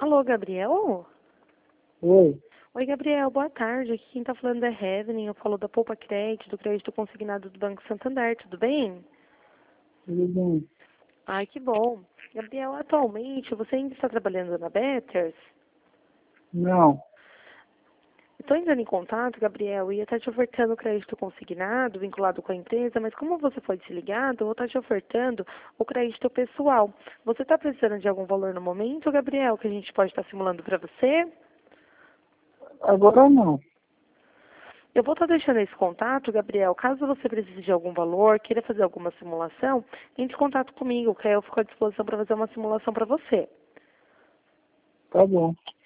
Alô, Gabriel? Oi, Oi, Gabriel, boa tarde. Aqui quem tá falando é Heaven, eu falo da Poupa Crédito, do crédito consignado do Banco Santander, tudo bem? tudo bem? Ai, que bom. Gabriel, atualmente você ainda está trabalhando na Betters? Não, Estou entrando em contato, Gabriel, e ia estar te ofertando crédito consignado, vinculado com a empresa, mas como você foi desligado, eu vou estar te ofertando o crédito pessoal. Você está precisando de algum valor no momento, Gabriel, que a gente pode estar simulando para você? agora não. Eu vou estar deixando esse contato, Gabriel. Caso você precise de algum valor, queira fazer alguma simulação, entre em contato comigo, que aí eu fico à disposição para fazer uma simulação para você. Tá bom.